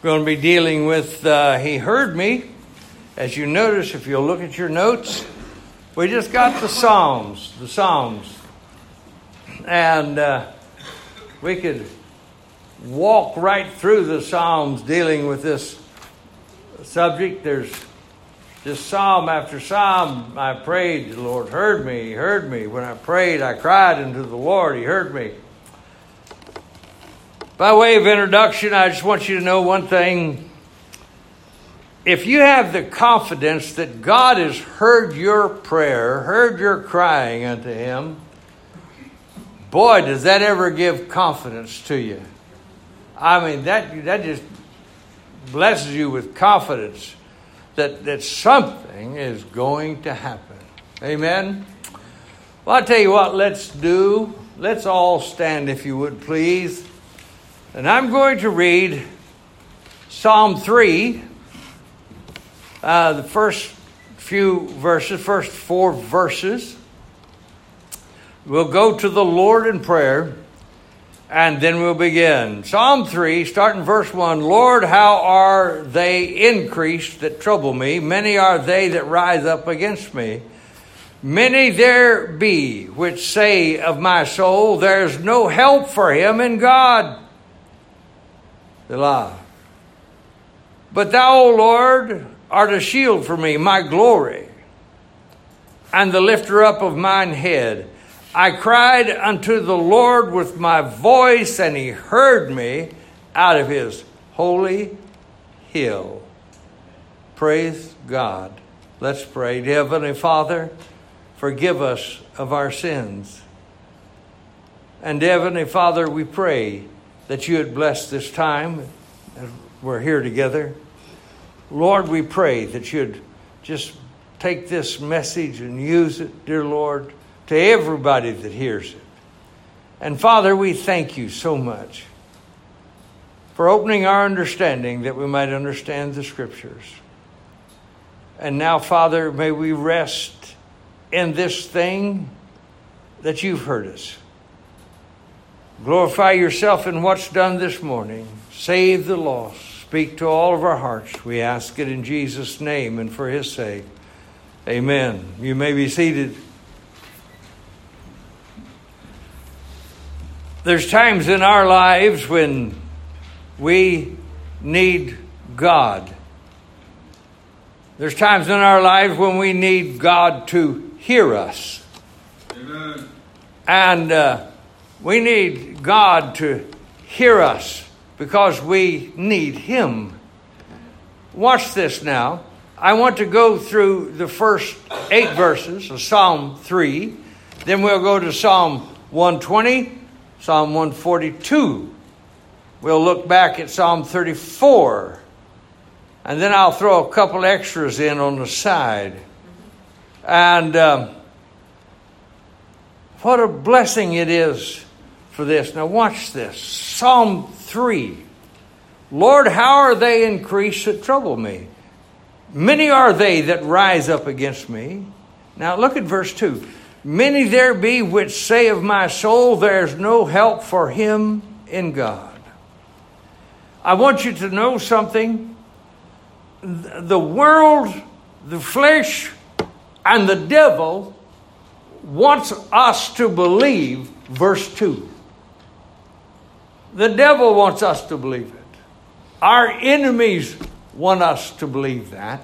Going to be dealing with He Heard Me. As you notice, if you'll look at your notes, we just got the Psalms. And we could walk right through the Psalms dealing with this subject. There's just Psalm after Psalm. I prayed, the Lord heard me. He heard me. When I prayed, I cried unto the Lord. He heard me. By way of introduction, I just want you to know one thing. If you have the confidence that God has heard your prayer, heard your crying unto Him, boy, does that ever give confidence to you. I mean, that just blesses you with confidence that something is going to happen. Amen? Well, I'll tell you what, let's all stand, if you would, please. And I'm going to read Psalm 3, the first four verses. We'll go to the Lord in prayer, and then we'll begin. Psalm 3, starting verse 1. Lord, how are they increased that trouble me? Many are they that rise up against me. Many there be which say of my soul, there's no help for him in God. Selah. But thou, O Lord, art a shield for me, my glory, and the lifter up of mine head. I cried unto the Lord with my voice, and He heard me out of His holy hill. Praise God. Let's pray. Dear Heavenly Father, forgive us of our sins. And dear Heavenly Father, we pray that you would bless this time as we're here together. Lord, we pray that you'd just take this message and use it, dear Lord, to everybody that hears it. And Father, we thank you so much for opening our understanding that we might understand the Scriptures. And now, Father, may we rest in this thing that you've heard us. Glorify yourself in what's done this morning. Save the lost. Speak to all of our hearts. We ask it in Jesus' name and for His sake. Amen. You may be seated. There's times in our lives when we need God. There's times in our lives when we need God to hear us. Amen. And we need God to hear us because we need Him. Watch this now. I want to go through the first 8 verses of Psalm 3. Then we'll go to Psalm 120, Psalm 142. We'll look back at Psalm 34. And then I'll throw a couple extras in on the side. And what a blessing it is for this. Now watch this. Psalm 3. Lord, how are they increased that trouble me? Many are they that rise up against me. Now look at verse 2. Many there be which say of my soul, there's no help for him in God. I want you to know something. The world, the flesh, and the devil wants us to believe verse 2. The devil wants us to believe it. Our enemies want us to believe that.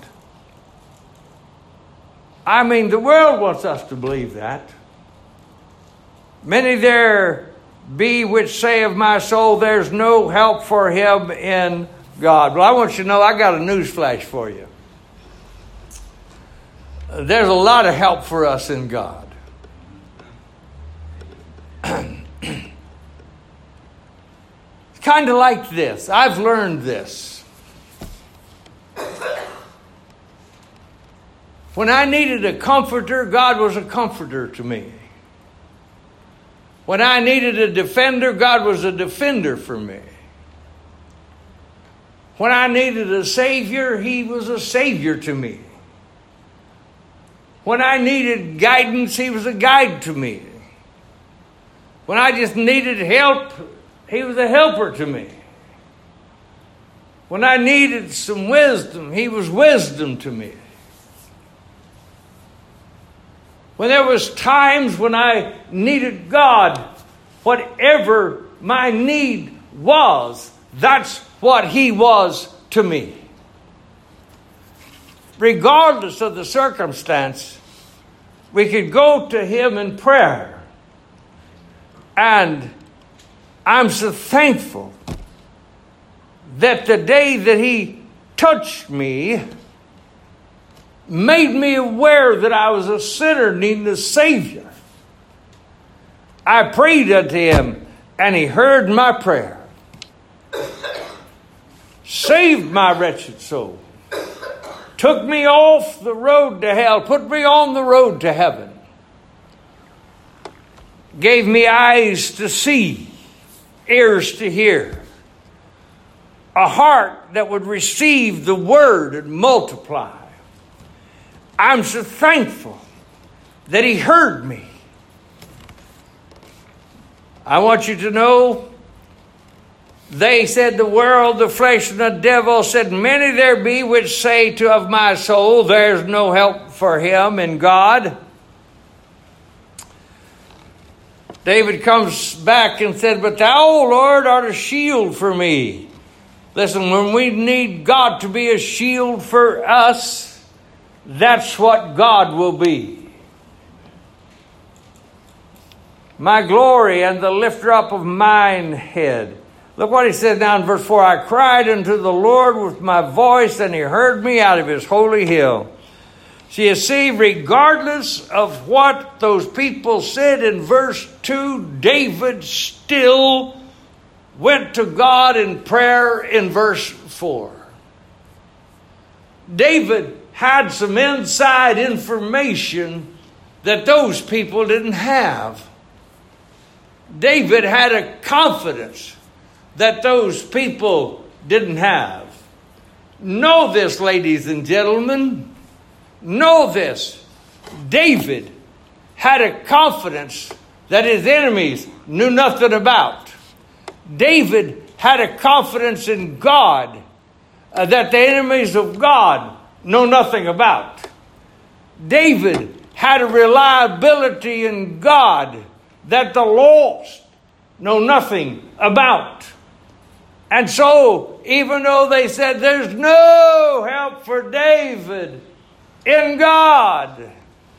I mean, the world wants us to believe that. Many there be which say of my soul, there's no help for him in God. Well, I want you to know, I got a news flash for you. There's a lot of help for us in God. Kind of like this. I've learned this. When I needed a comforter, God was a comforter to me. When I needed a defender, God was a defender for me. When I needed a savior, He was a savior to me. When I needed guidance, He was a guide to me. When I just needed help, He was a helper to me. When I needed some wisdom, He was wisdom to me. When there was times when I needed God, whatever my need was, that's what He was to me. Regardless of the circumstance, we could go to Him in prayer. And I'm so thankful that the day that He touched me, made me aware that I was a sinner needing a Savior. I prayed unto Him, and He heard my prayer. Saved my wretched soul. Took me off the road to hell. Put me on the road to heaven. Gave me eyes to see, ears to hear. A heart that would receive the word and multiply. I'm so thankful that He heard me. I want you to know, they said, the world, the flesh, and the devil said, many there be which say to of my soul, there's no help for him in God. David comes back and said, but thou, O Lord, art a shield for me. Listen, when we need God to be a shield for us, that's what God will be. My glory and the lifter up of mine head. Look what he said now in verse 4. I cried unto the Lord with my voice, and He heard me out of His holy hill. So you see, regardless of what those people said in verse 2, David still went to God in prayer in verse 4. David had some inside information that those people didn't have. David had a confidence that those people didn't have. Know this, ladies and gentlemen. Know this. David had a confidence that his enemies knew nothing about. David had a confidence in God that the enemies of God know nothing about. David had a reliability in God that the lost know nothing about. And so, even though they said there's no help for David in God,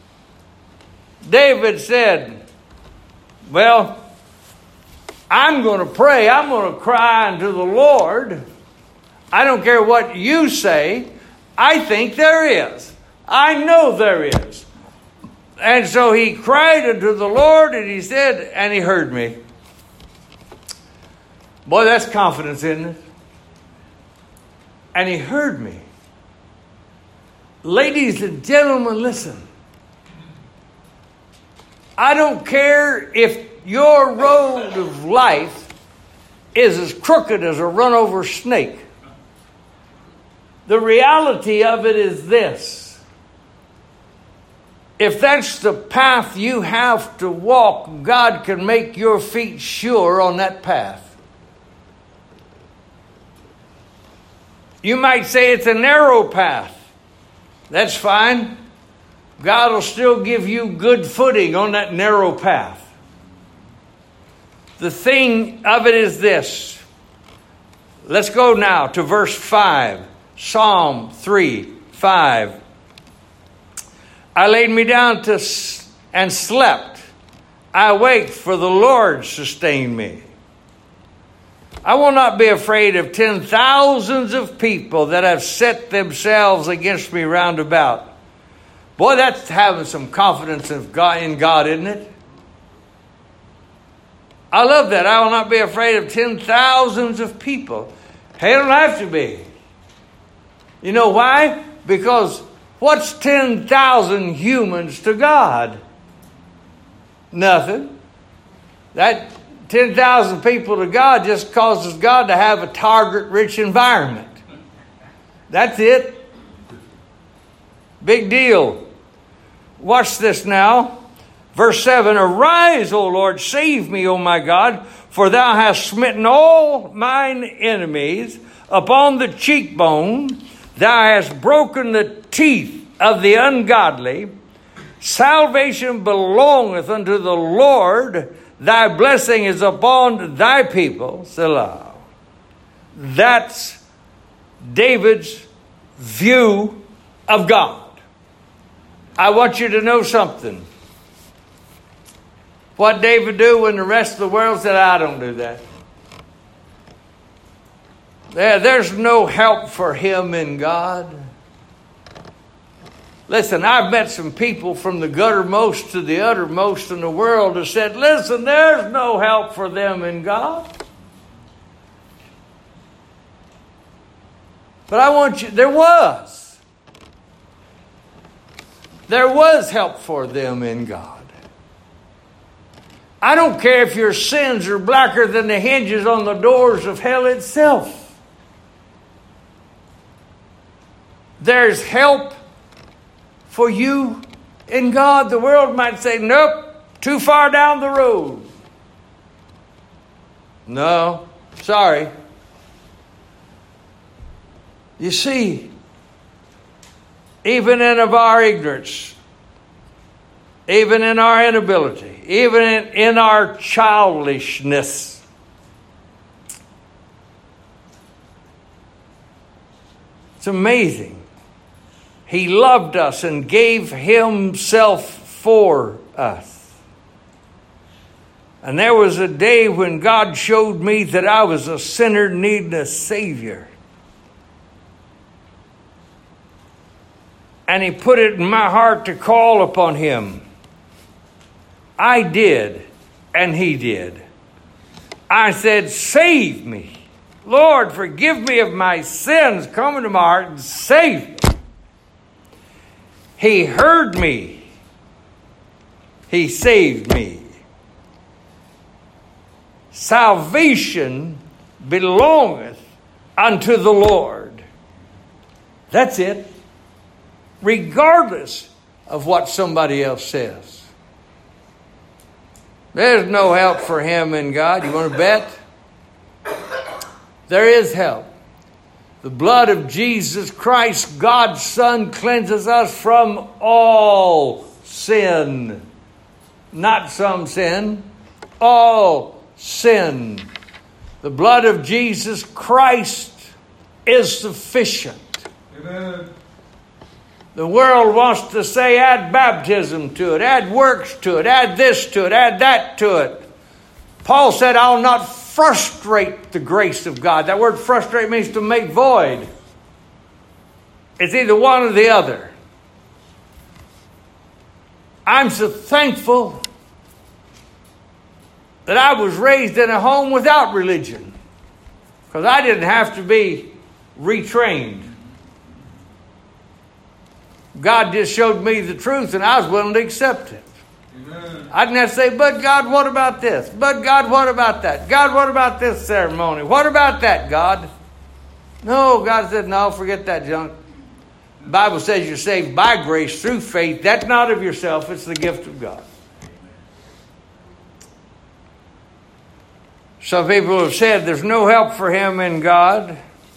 David said, well, I'm going to pray. I'm going to cry unto the Lord. I don't care what you say. I think there is. I know there is. And so he cried unto the Lord, and he said, and He heard me. Boy, that's confidence, isn't it? And He heard me. Ladies and gentlemen, listen. I don't care if your road of life is as crooked as a run-over snake. The reality of it is this. If that's the path you have to walk, God can make your feet sure on that path. You might say it's a narrow path. That's fine. God will still give you good footing on that narrow path. The thing of it is this. Let's go now to verse 5. Psalm 3:5. I laid me down and slept. I awaked, for the Lord sustained me. I will not be afraid of 10,000s of people that have set themselves against me round about. Boy, that's having some confidence in God, isn't it? I love that. I will not be afraid of 10,000s of people. Hey, don't have to be. You know why? Because what's 10,000 humans to God? Nothing. That 10,000 people to God just causes God to have a target-rich environment. That's it. Big deal. Watch this now. Verse 7, arise, O Lord, save me, O my God, for thou hast smitten all mine enemies upon the cheekbone. Thou hast broken the teeth of the ungodly. Salvation belongeth unto the Lord. Thy blessing is upon thy people. Selah. That's David's view of God. I want you to know something. What David do when the rest of the world said, I don't do that. There's no help for him in God. Listen, I've met some people from the guttermost to the uttermost in the world who said, listen, there's no help for them in God. But I want you, there was help for them in God. I don't care if your sins are blacker than the hinges on the doors of hell itself. There's help for you in God. The world might say, nope, too far down the road. No, sorry. You see, even in of our ignorance, even in our inability, even in our childishness, it's amazing. He loved us and gave himself for us. And there was a day when God showed me that I was a sinner needing a Savior. And he put it in my heart to call upon him. I did, and he did. I said, save me. Lord, forgive me of my sins. Come into my heart and save me. He heard me. He saved me. Salvation belongeth unto the Lord. That's it. Regardless of what somebody else says. There's no help for him in God. You want to bet? There is help. The blood of Jesus Christ, God's Son, cleanses us from all sin. Not some sin. All sin. The blood of Jesus Christ is sufficient. Amen. The world wants to say add baptism to it, add works to it, add this to it, add that to it. Paul said, I'll not frustrate the grace of God. That word frustrate means to make void. It's either one or the other. I'm so thankful that I was raised in a home without religion, because I didn't have to be retrained. God just showed me the truth, and I was willing to accept it. Amen. I didn't have to say, but God, what about this? But God, what about that? God, what about this ceremony? What about that, God? No, God said, no, forget that junk. The Bible says you're saved by grace through faith. That's not of yourself. It's the gift of God. Some people have said there's no help for him in God.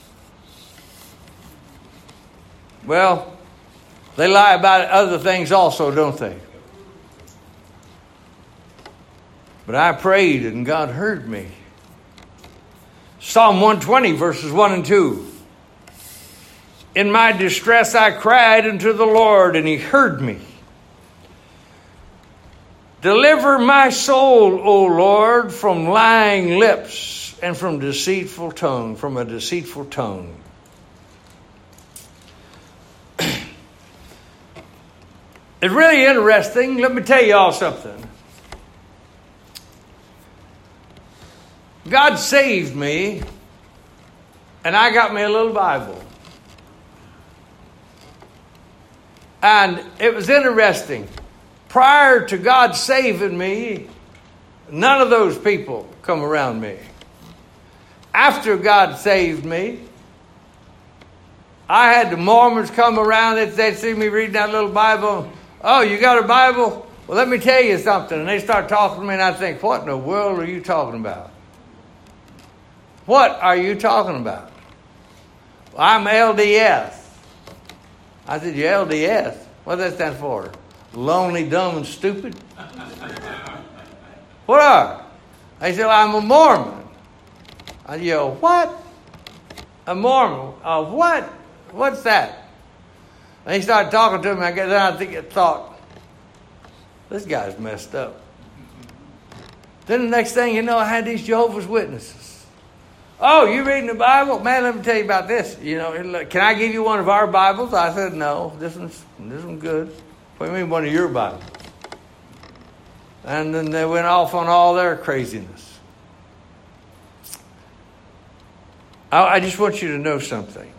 Well, they lie about other things also, don't they? But I prayed and God heard me. Psalm 120, verses 1 and 2. In my distress I cried unto the Lord, and he heard me. Deliver my soul, O Lord, from lying lips and from a deceitful tongue. It's really interesting. Let me tell you all something. God saved me, and I got me a little Bible. And it was interesting. Prior to God saving me, none of those people come around me. After God saved me, I had the Mormons come around. They'd see me reading that little Bible. Oh, you got a Bible? Well, let me tell you something. And they start talking to me, and I think, what in the world are you talking about? What are you talking about? Well, I'm LDS. I said, you're LDS? What does that stand for? Lonely, dumb, and stupid? What are? They said, well, I'm a Mormon. I yell, what? A Mormon? What? What's that? And he started talking to me. I thought, this guy's messed up. Then the next thing you know, I had these Jehovah's Witnesses. Oh, you reading the Bible? Man, let me tell you about this. You know, can I give you one of our Bibles? I said, no, this one's good. What do you mean one of your Bibles? And then they went off on all their craziness. I just want you to know something.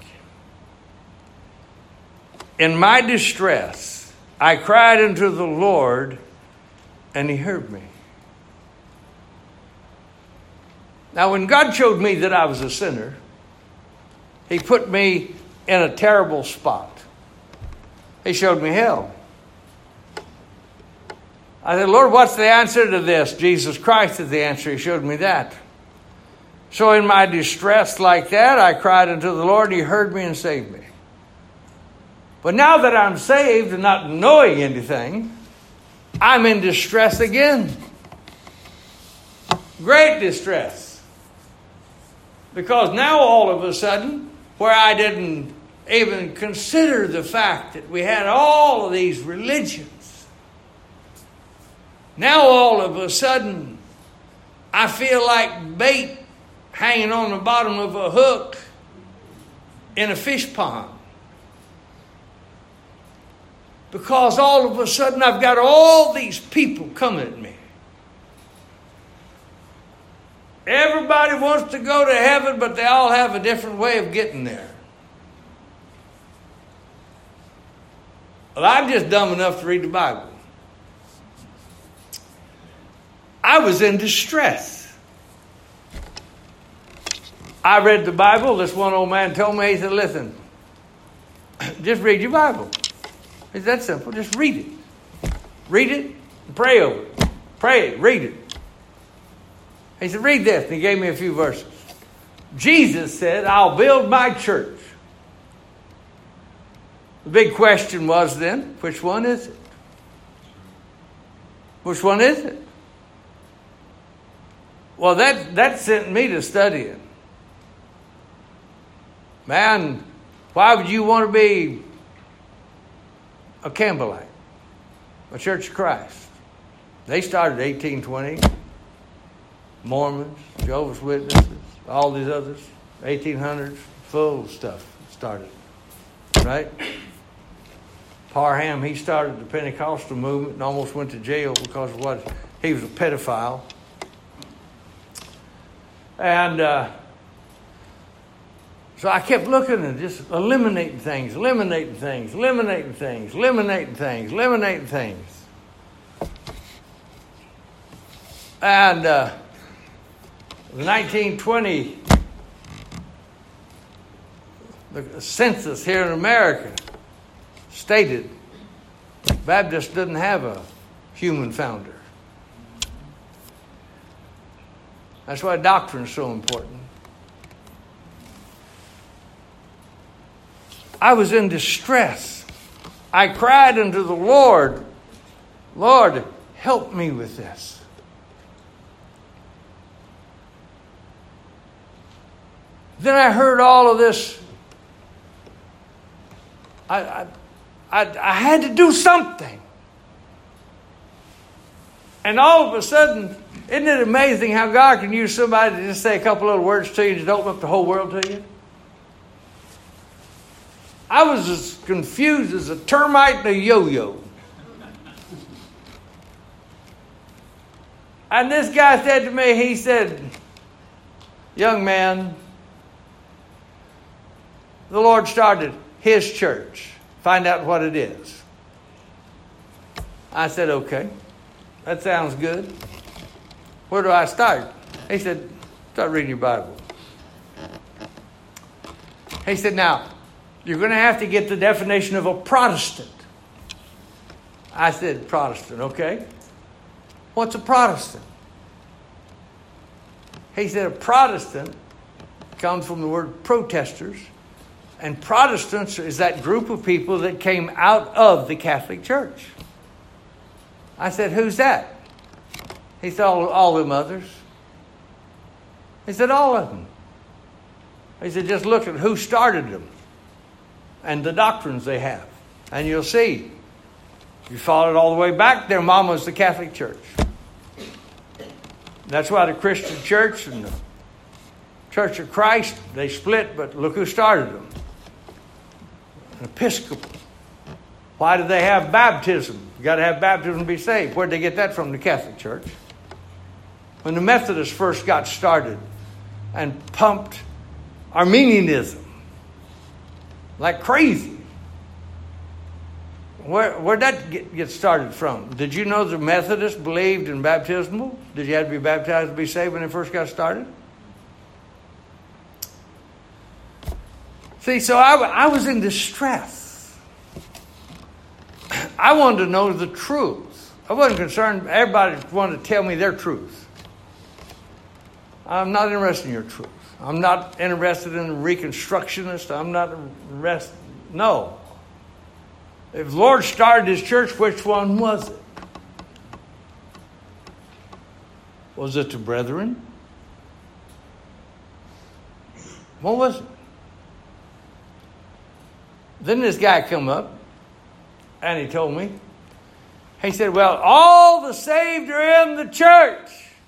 In my distress, I cried unto the Lord, and He heard me. Now, when God showed me that I was a sinner, He put me in a terrible spot. He showed me hell. I said, Lord, what's the answer to this? Jesus Christ is the answer. He showed me that. So in my distress like that, I cried unto the Lord, and He heard me and saved me. But now that I'm saved and not knowing anything, I'm in distress again. Great distress. Because now all of a sudden, where I didn't even consider the fact that we had all of these religions, now all of a sudden, I feel like bait hanging on the bottom of a hook in a fish pond. Because all of a sudden I've got all these people coming at me. Everybody wants to go to heaven, but they all have a different way of getting there. Well, I'm just dumb enough to read the Bible. I was in distress. I read the Bible. This one old man told me, he said, listen, just read your Bible. It's that simple. Just read it. Read it and pray over it. Pray it. Read it. He said, read this. And he gave me a few verses. Jesus said, I'll build my church. The big question was then, which one is it? Which one is it? Well, that sent me to studying. Man, why would you want to be a Campbellite, a Church of Christ? They started 1820. Mormons, Jehovah's Witnesses, all these others, 1800s, full of stuff started, right? Parham, he started the Pentecostal movement and almost went to jail because of what he was a pedophile. And so I kept looking and just eliminating things. And in 1920, the census here in America stated Baptists didn't have a human founder. That's why doctrine is so important. I was in distress. I cried unto the Lord, Lord, help me with this. Then I heard all of this. I had to do something. And all of a sudden, isn't it amazing how God can use somebody to just say a couple little words to you and just open up the whole world to you? I was as confused as a termite and a yo-yo. And this guy said to me, he said, young man, the Lord started His church. Find out what it is. I said, okay, that sounds good. Where do I start? He said, start reading your Bible. He said, now, you're going to have to get the definition of a Protestant. I said, Protestant, okay. What's a Protestant? He said, a Protestant comes from the word protesters. And Protestants is that group of people that came out of the Catholic Church. I said, who's that? He said, all them others. He said, all of them. He said, just look at who started them and the doctrines they have. And you'll see. You follow it all the way back, their mama's the Catholic Church. That's why the Christian Church and the Church of Christ, they split, but look who started them. An Episcopal. Why do they have baptism? You got to have baptism to be saved. Where'd they get that from? The Catholic Church. When the Methodists first got started and pumped Arminianism like crazy. Where'd that get started from? Did you know the Methodists believed in baptismal? Did you have to be baptized to be saved when they first got started? See, so I was in distress. I wanted to know the truth. I wasn't concerned. Everybody wanted to tell me their truth. I'm not interested in your truth. I'm not interested in Reconstructionists. I'm not interested. No. If the Lord started His church, which one was it? Was it the brethren? What was it? Then this guy come up and he told me. He said, well, all the saved are in the church.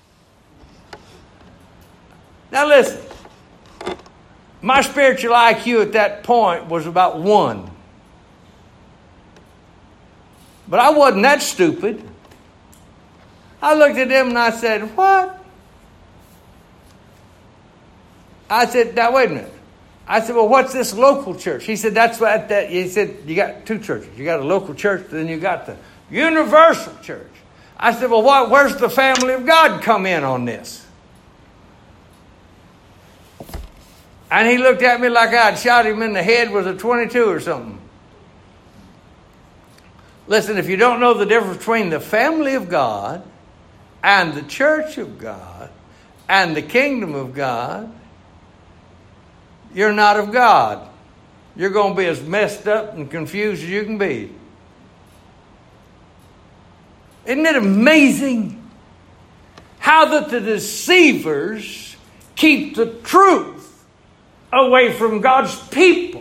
Now listen. My spiritual IQ at that point was about 1. But I wasn't that stupid. I looked at him and I said, what? I said, now wait a minute. I said, well, what's this local church? He said, that's what that. He said, you got 2 churches. You got a local church, then you got the universal church. I said, well, where's the family of God come in on this? And he looked at me like I'd shot him in the head with a .22 or something. Listen, if you don't know the difference between the family of God and the church of God and the kingdom of God, you're not of God. You're going to be as messed up and confused as you can be. Isn't it amazing how that the deceivers keep the truth away from God's people?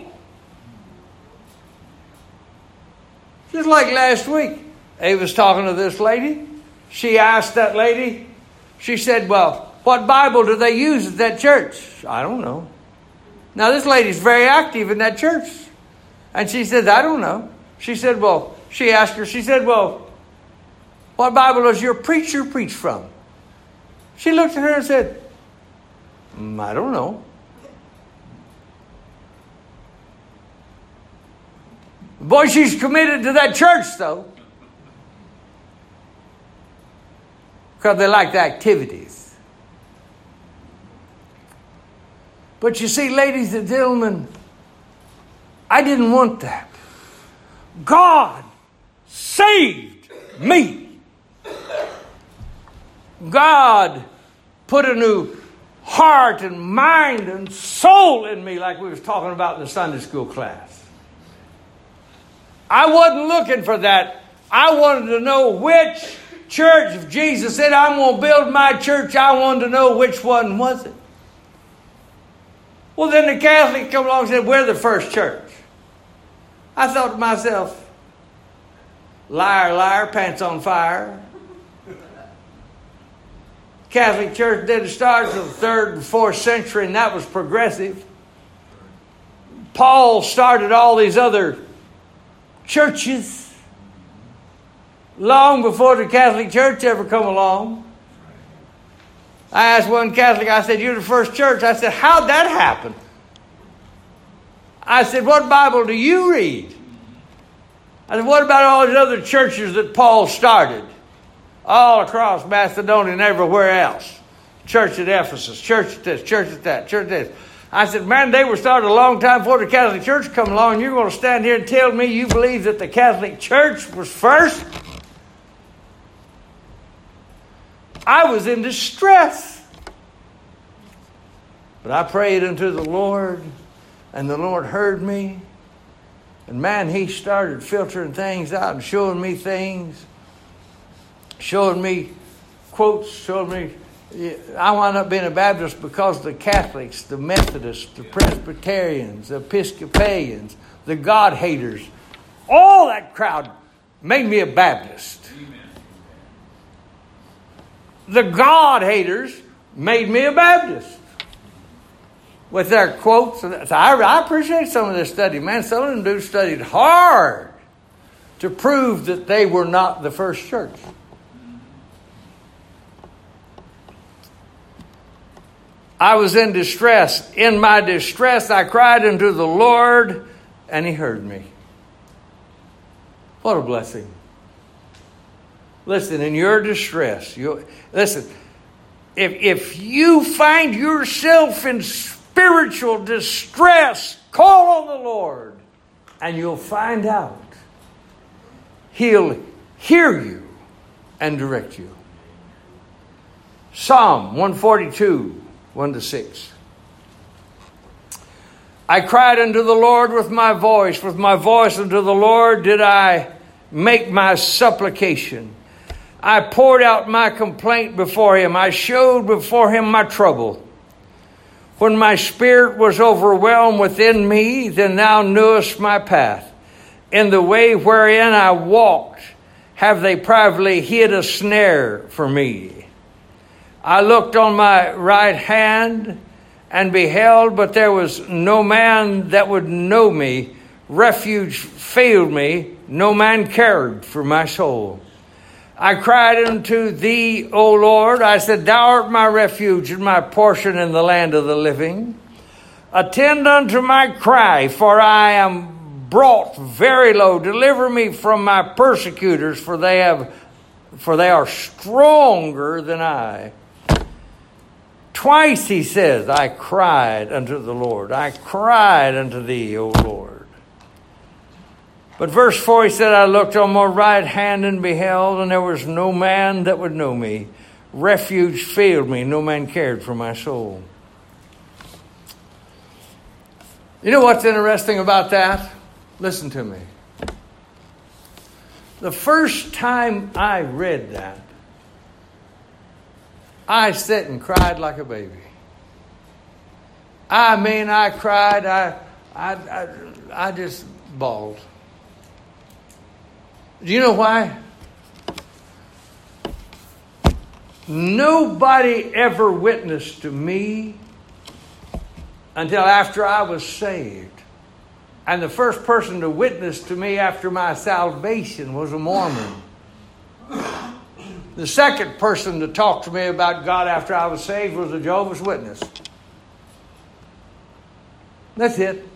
Just like last week, Ava was talking to this lady. She asked that lady, she said, well, what Bible do they use at that church? I don't know. Now, this lady's very active in that church. And she said, I don't know. She said, well, she asked her, she said, well, what Bible does your preacher preach from? She looked at her and said, I don't know. Boy, she's committed to that church, though. Because they like the activities. But you see, ladies and gentlemen, I didn't want that. God saved me. God put a new heart and mind and soul in me, like we was talking about in the Sunday school class. I wasn't looking for that. I wanted to know which church. If Jesus said, I'm going to build my church, I wanted to know which one was it. Well, then the Catholics come along and said, we're the first church. I thought to myself, liar, liar, pants on fire. Catholic Church didn't start until the 3rd and 4th century, and that was progressive. Paul started all these other churches long before the Catholic Church ever come along. I asked one Catholic, I said, you're the first church. I said, how'd that happen? I said, what Bible do you read? I said, what about all these other churches that Paul started? All across Macedonia and everywhere else. Church at Ephesus, church at this, church at that, church at this. I said, man, they were started a long time before the Catholic Church come along. You're going to stand here and tell me you believe that the Catholic Church was first? I was in distress. But I prayed unto the Lord, and the Lord heard me. And man, He started filtering things out and showing me things, showing me quotes, showing me. I wound up being a Baptist because the Catholics, the Methodists, the Presbyterians, the Episcopalians, the God haters, all that crowd made me a Baptist. Amen. The God haters made me a Baptist. With their quotes. So I appreciate some of this study. Man, some of them dudes studied hard to prove that they were not the first church. I was in distress. In my distress, I cried unto the Lord, and He heard me. What a blessing. Listen, in your distress, listen, if you find yourself in spiritual distress, call on the Lord, and you'll find out He'll hear you and direct you. Psalm 142, 1-6. I cried unto the Lord with my voice unto the Lord did I make my supplication. I poured out my complaint before Him. I showed before Him my trouble. When my spirit was overwhelmed within me, then Thou knewest my path. In the way wherein I walked, have they privately hid a snare for me. I looked on my right hand and beheld, but there was no man that would know me. Refuge failed me, no man cared for my soul. I cried unto Thee, O Lord. I said, Thou art my refuge and my portion in the land of the living. Attend unto my cry, for I am brought very low. Deliver me from my persecutors, for they are stronger than I. Twice he says, I cried unto the Lord. I cried unto Thee, O Lord. But verse 4, he said, I looked on my right hand and beheld, and there was no man that would know me. Refuge failed me. No man cared for my soul. You know what's interesting about that? Listen to me. The first time I read that, I sat and cried like a baby. I mean, I cried. I just bawled. Do you know why? Nobody ever witnessed to me until after I was saved. And the first person to witness to me after my salvation was a Mormon. The second person to talk to me about God after I was saved was a Jehovah's Witness. That's it.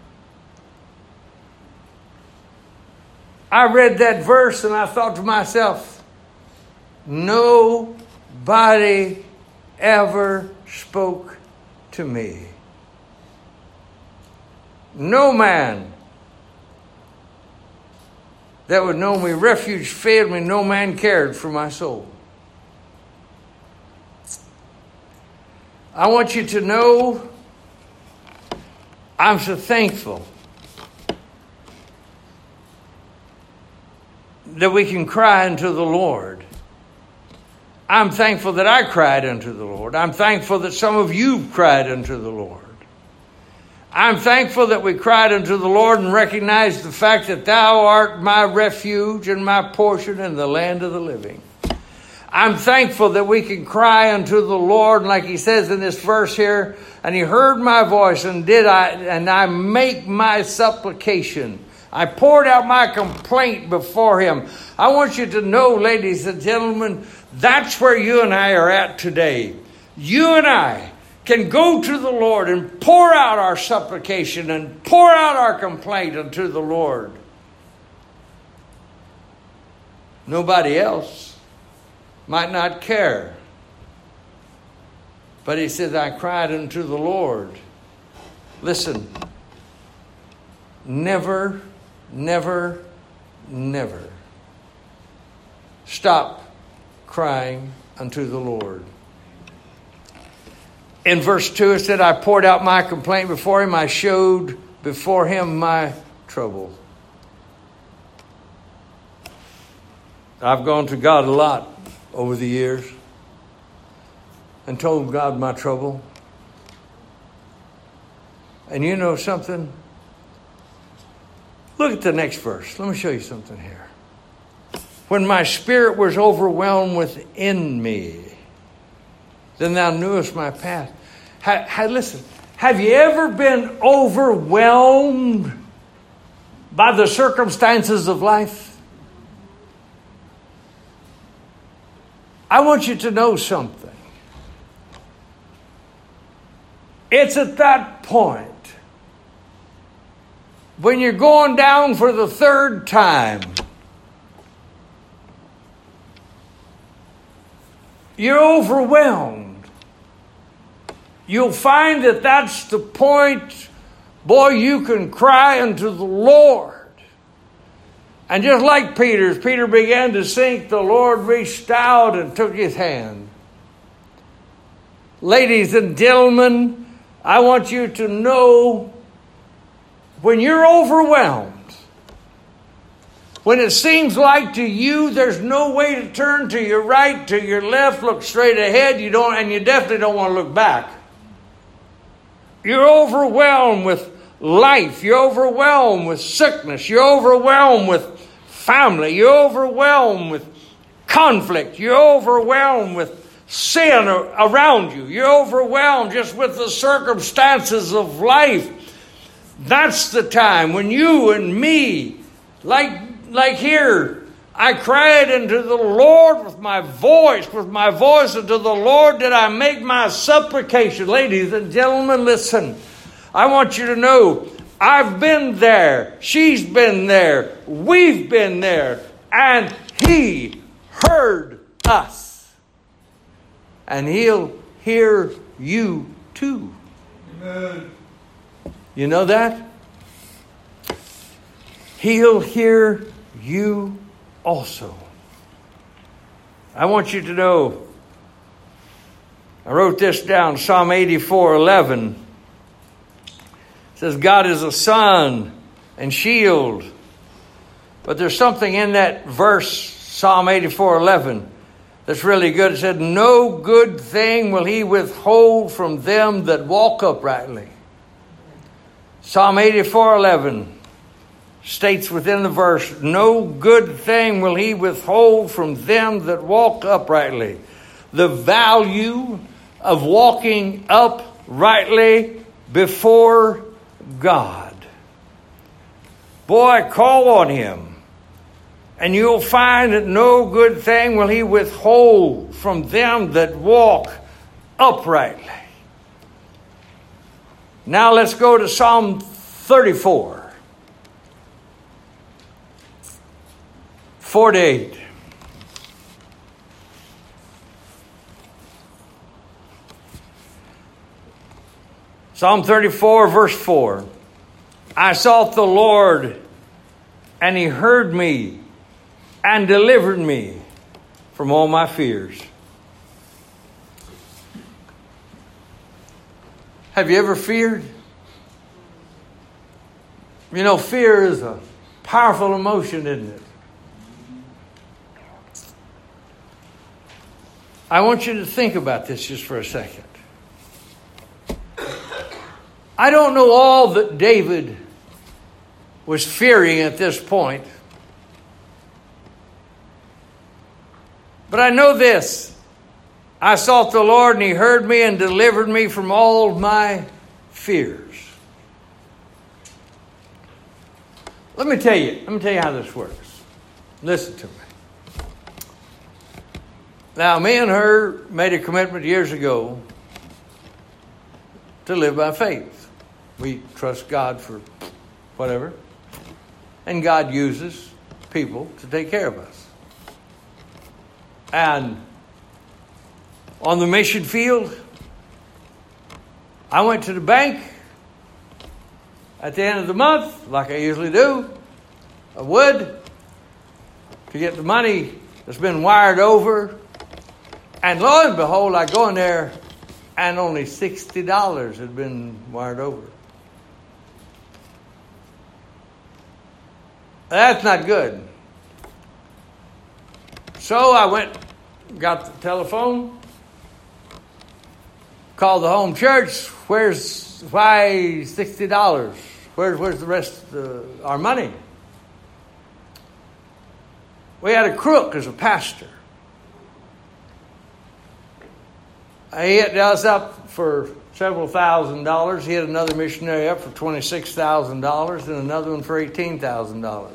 I read that verse and I thought to myself, nobody ever spoke to me. No man that would know me. Refuge failed me. No man cared for my soul. I want you to know I'm so thankful that we can cry unto the Lord. I'm thankful that I cried unto the Lord. I'm thankful that some of you cried unto the Lord. I'm thankful that we cried unto the Lord and recognized the fact that Thou art my refuge and my portion in the land of the living. I'm thankful that we can cry unto the Lord, like He says in this verse here, and He heard my voice and I make my supplication. I poured out my complaint before Him. I want you to know, ladies and gentlemen, that's where you and I are at today. You and I can go to the Lord and pour out our supplication and pour out our complaint unto the Lord. Nobody else might not care. But He says, I cried unto the Lord, Listen, never, never, never stop crying unto the Lord. In verse 2 it said, I poured out my complaint before him. I showed before him my trouble. I've gone to God a lot over the years and told God my trouble. And you know something? Look at the next verse. Let me show you something here. When my spirit was overwhelmed within me, then thou knewest my path. Listen, have you ever been overwhelmed by the circumstances of life? I want you to know something. It's at that point, when you're going down for the third time, you're overwhelmed. You'll find that that's the point, boy, you can cry unto the Lord. And just like Peter began to sink, the Lord reached out and took his hand. Ladies and gentlemen, I want you to know, when you're overwhelmed, when it seems like to you there's no way to turn to your right, to your left, look straight ahead, you definitely don't want to look back. You're overwhelmed with life. You're overwhelmed with sickness. You're overwhelmed with family. You're overwhelmed with conflict. You're overwhelmed with sin around you. You're overwhelmed just with the circumstances of life. That's the time when you and me, like here, I cried unto the Lord with my voice unto the Lord did I make my supplication. Ladies and gentlemen, listen. I want you to know, I've been there. She's been there. We've been there. And He heard us. And He'll hear you too. Amen. You know that? He'll hear you also. I want you to know, I wrote this down, Psalm 84:11. It says, God is a sun and shield. But there's something in that verse, Psalm 84:11, that's really good. It said, no good thing will He withhold from them that walk uprightly. Psalm 84:11 states within the verse, no good thing will He withhold from them that walk uprightly. The value of walking uprightly before God. Boy, call on Him, and you'll find that no good thing will He withhold from them that walk uprightly. Now let's go to Psalm 34. 4-8. Psalm 34, verse 4. I sought the Lord, and He heard me and delivered me from all my fears. Have you ever feared? You know, fear is a powerful emotion, isn't it? I want you to think about this just for a second. I don't know all that David was fearing at this point. But I know this. I sought the Lord, and He heard me and delivered me from all my fears. Let me tell you how this works. Listen to me. Now, me and her made a commitment years ago to live by faith. We trust God for whatever. And God uses people to take care of us. And on the mission field, I went to the bank at the end of the month, like I usually do, I would, to get the money that's been wired over. And lo and behold, I go in there and only $60 had been wired over. That's not good. So I went, got the telephone, called the home church. Why $60? Where's the rest of our money? We had a crook as a pastor. He hit us up for several $1,000s. He had another missionary up for $26,000 and another one for $18,000.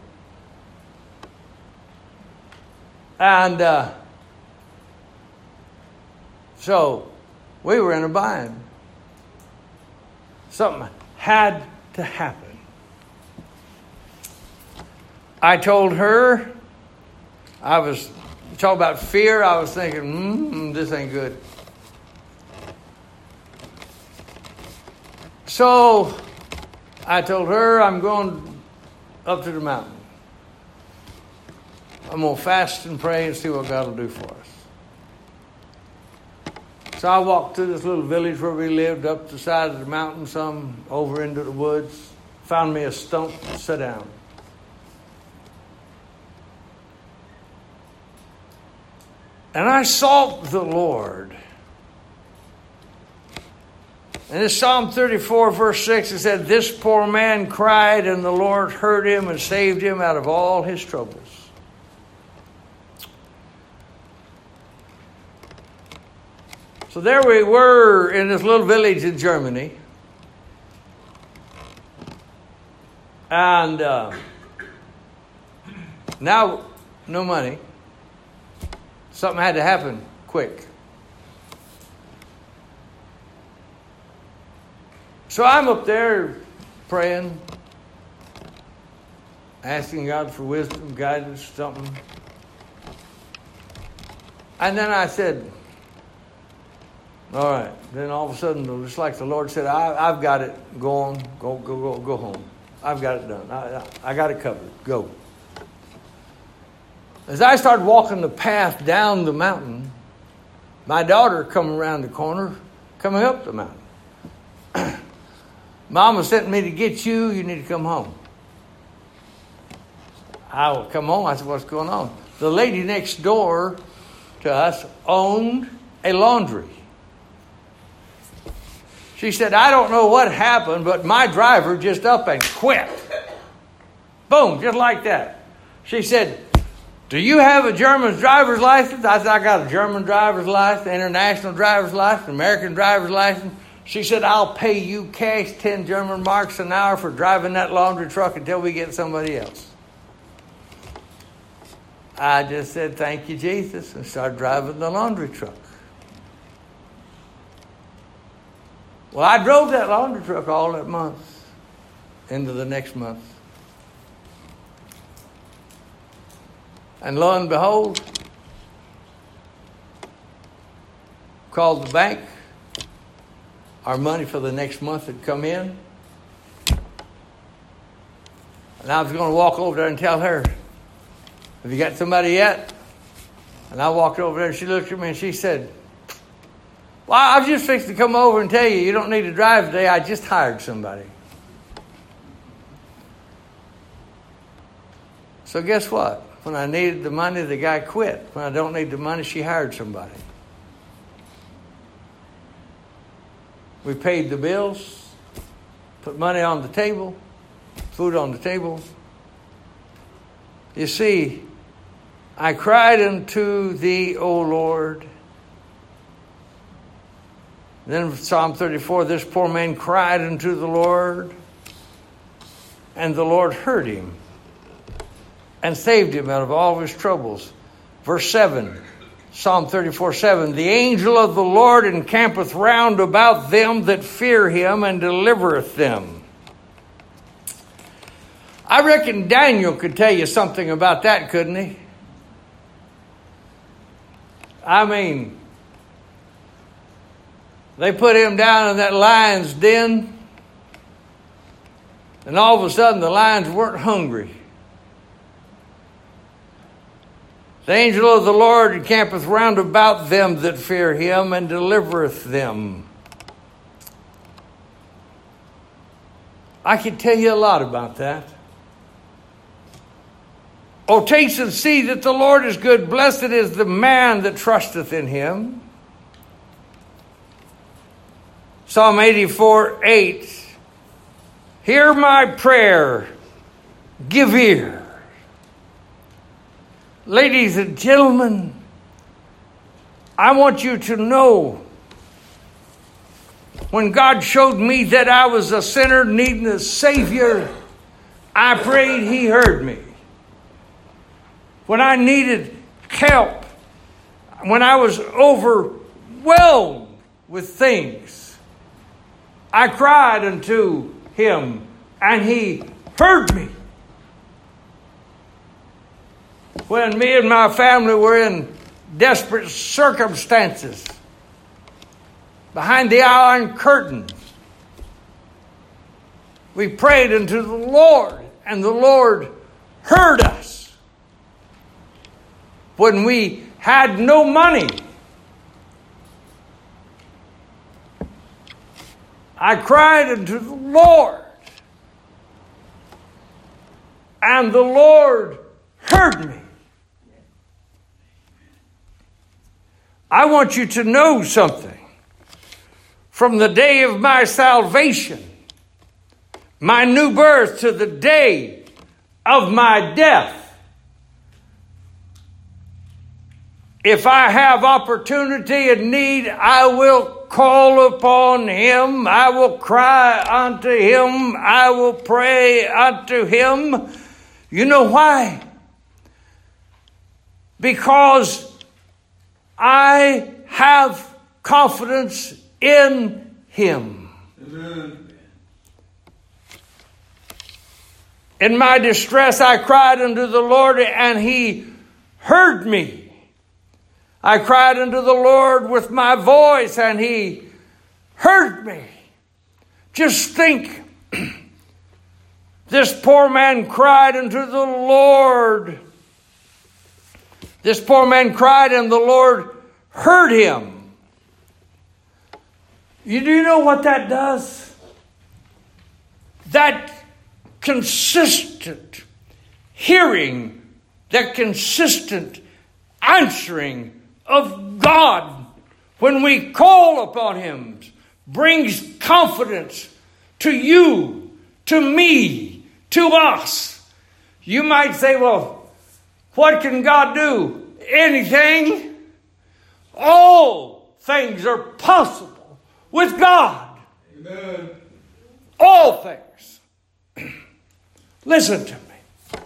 And so we were in a bind. Something had to happen. I told her, talk about fear, I was thinking, this ain't good. So I told her, I'm going up to the mountain. I'm going to fast and pray and see what God will do for us. So I walked to this little village where we lived, up the side of the mountain, some over into the woods. Found me a stump to sit down. And I sought the Lord. And in Psalm 34, verse 6, it said, this poor man cried, and the Lord heard him and saved him out of all his troubles. So there we were in this little village in Germany. And now, no money. Something had to happen quick. So I'm up there praying, asking God for wisdom, guidance, something. And then I said, all right. Then all of a sudden, just like the Lord said, I've got it. Go on. Go home. I've got it done. I got it covered. Go. As I started walking the path down the mountain, my daughter come around the corner, coming up the mountain. Mama sent me to get you. You need to come home. I will come home. I said, what's going on? The lady next door to us owned a laundry. She said, I don't know what happened, but my driver just up and quit. Boom, just like that. She said, do you have a German driver's license? I said, I got a German driver's license, international driver's license, American driver's license. She said, I'll pay you cash 10 German marks an hour for driving that laundry truck until we get somebody else. I just said, thank you, Jesus, and started driving the laundry truck. Well, I drove that laundry truck all that month into the next month. And lo and behold, called the bank. Our money for the next month had come in. And I was going to walk over there and tell her, have you got somebody yet? And I walked over there and she looked at me and she said, well, I was just fixing to come over and tell you, you don't need to drive today. I just hired somebody. So guess what? When I needed the money, the guy quit. When I don't need the money, she hired somebody. We paid the bills, put money on the table, food on the table. You see, I cried unto thee, O Lord. Then Psalm 34, this poor man cried unto the Lord, and the Lord heard him and saved him out of all his troubles. Verse 7, Psalm 34:7, the angel of the Lord encampeth round about them that fear him and delivereth them. I reckon Daniel could tell you something about that, couldn't he? I mean, they put him down in that lion's den. And all of a sudden the lions weren't hungry. The angel of the Lord encampeth round about them that fear him and delivereth them. I can tell you a lot about that. Oh, taste and see that the Lord is good. Blessed is the man that trusteth in him. Psalm 84:8. Hear my prayer. Give ear. Ladies and gentlemen, I want you to know, when God showed me that I was a sinner needing a Savior, I prayed, He heard me. When I needed help, when I was overwhelmed with things, I cried unto Him, and He heard me. When me and my family were in desperate circumstances, behind the Iron Curtain, we prayed unto the Lord, and the Lord heard us. When we had no money, I cried unto the Lord, and the Lord heard me. I want you to know something. From the day of my salvation, my new birth, to the day of my death, if I have opportunity and need, I will call upon Him. I will cry unto Him. I will pray unto Him. You know why? Because I have confidence in Him. Amen. In my distress, I cried unto the Lord, and He heard me. I cried unto the Lord with my voice, and He heard me. Just think, this poor man cried unto the Lord. This poor man cried, and the Lord heard him. Do you know what that does? That consistent hearing, that consistent answering of God when we call upon Him brings confidence to you, to me, to us. You might say, well, what can God do? Anything. All things are possible with God. Amen. All things. Listen to me.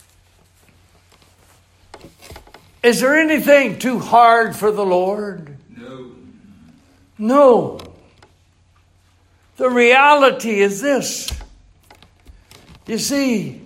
Is there anything too hard for the Lord? No. No. The reality is this. You see,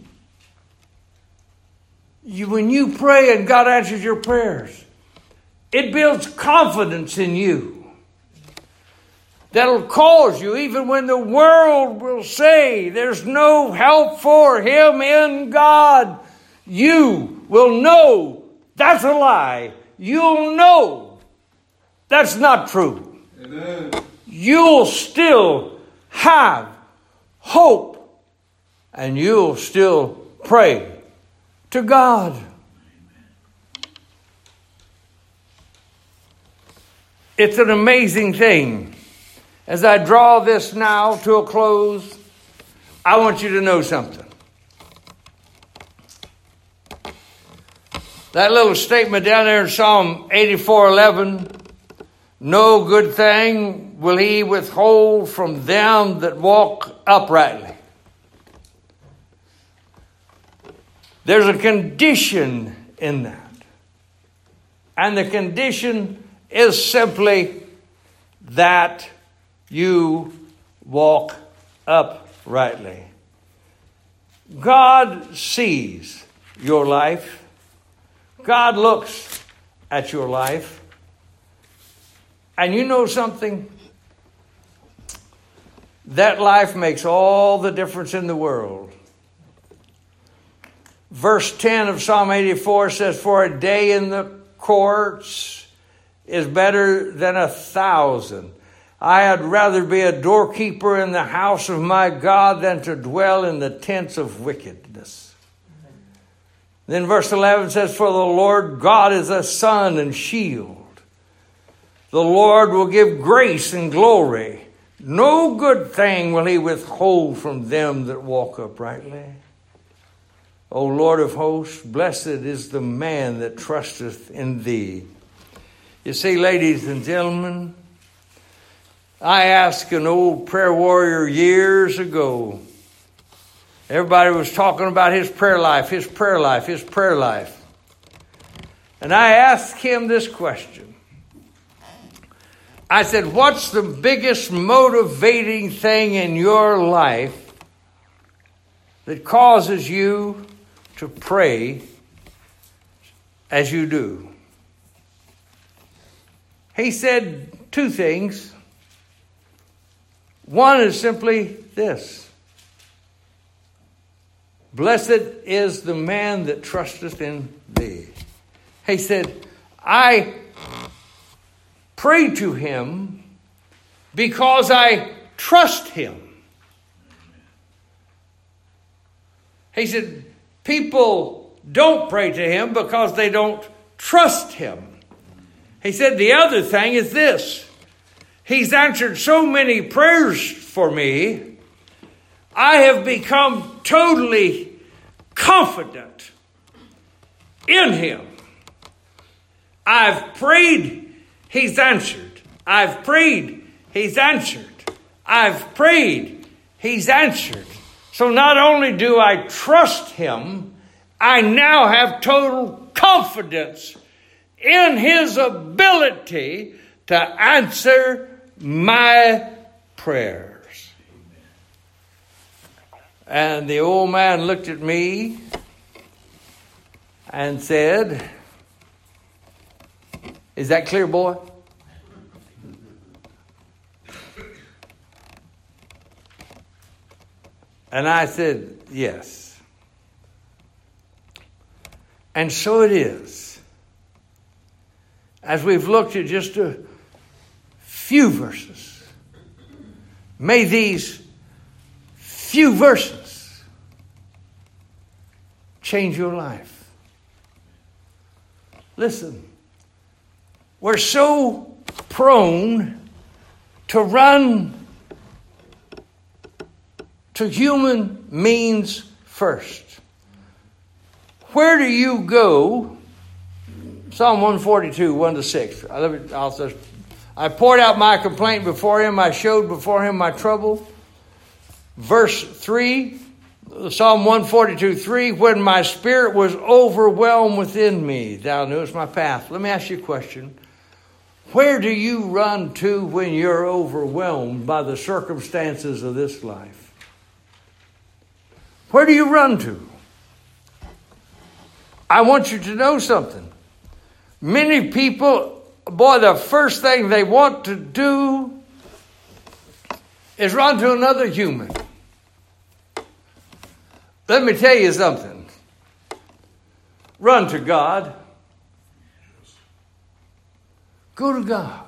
when you pray and God answers your prayers, it builds confidence in you. That'll cause you, even when the world will say there's no help for him in God, you will know that's a lie. You'll know that's not true. Amen. You'll still have hope, and you'll still pray to God. It's an amazing thing. As I draw this now to a close, I want you to know something. That little statement down there in Psalm 84:11, no good thing will he withhold from them that walk uprightly. There's a condition in that. And the condition is simply that you walk uprightly. God sees your life. God looks at your life. And you know something? that life makes all the difference in the world. Verse 10 of Psalm 84 says, "For a day in the courts is better than 1,000. I had rather be a doorkeeper in the house of my God than to dwell in the tents of wickedness." Then verse 11 says, "For the Lord God is a sun and shield. The Lord will give grace and glory. No good thing will he withhold from them that walk uprightly. O Lord of hosts, blessed is the man that trusteth in thee." You see, ladies and gentlemen, I asked an old prayer warrior years ago. Everybody was talking about his prayer life, his prayer life, his prayer life. And I asked him this question. I said, "What's the biggest motivating thing in your life that causes you to pray as you do?" He said two things. One is simply this: "Blessed is the man that trusteth in thee." He said, "I pray to him because I trust him." He said, people don't pray to him because they don't trust him. He said, the other thing is this: he's answered so many prayers for me, I have become totally confident in him. I've prayed, he's answered. I've prayed, he's answered. I've prayed, he's answered. So not only do I trust him, I now have total confidence in his ability to answer my prayers. And the old man looked at me and said, "Is that clear, boy?" And I said, "Yes." And so it is. As we've looked at just a few verses, may these few verses change your life. Listen, we're so prone to run to human means first. Where do you go? Psalm 142, 1-6. I poured out my complaint before him. I showed before him my trouble. Verse 3, Psalm 142, 3. "When my spirit was overwhelmed within me, thou knewest my path." Let me ask you a question. Where do you run to when you're overwhelmed by the circumstances of this life? Where do you run to? I want you to know something. Many people, boy, the first thing they want to do is run to another human. Let me tell you something. Run to God. Go to God.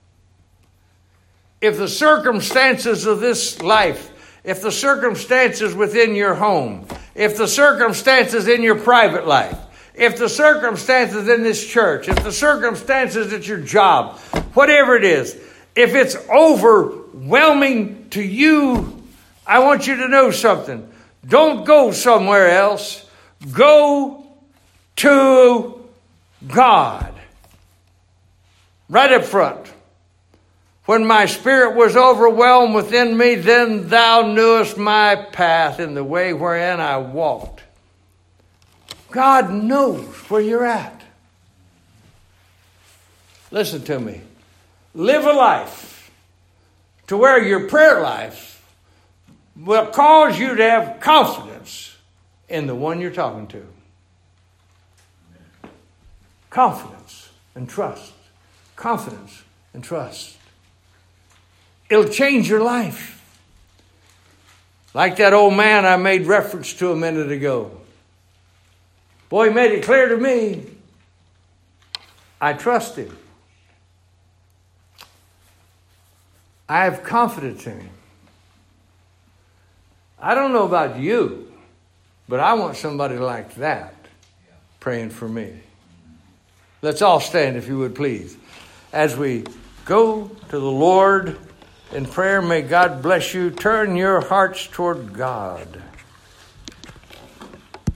If the circumstances of this life, if the circumstances within your home, if the circumstances in your private life, if the circumstances in this church, if the circumstances at your job, whatever it is, if it's overwhelming to you, I want you to know something. Don't go somewhere else. Go to God. Right up front. "When my spirit was overwhelmed within me, then thou knewest my path in the way wherein I walked." God knows where you're at. Listen to me. Live a life to where your prayer life will cause you to have confidence in the one you're talking to. Confidence and trust. Confidence and trust. It'll change your life. Like that old man I made reference to a minute ago. Boy, he made it clear to me. I trust him. I have confidence in him. I don't know about you, but I want somebody like that praying for me. Let's all stand, if you would, please. As we go to the Lord in prayer, may God bless you. Turn your hearts toward God.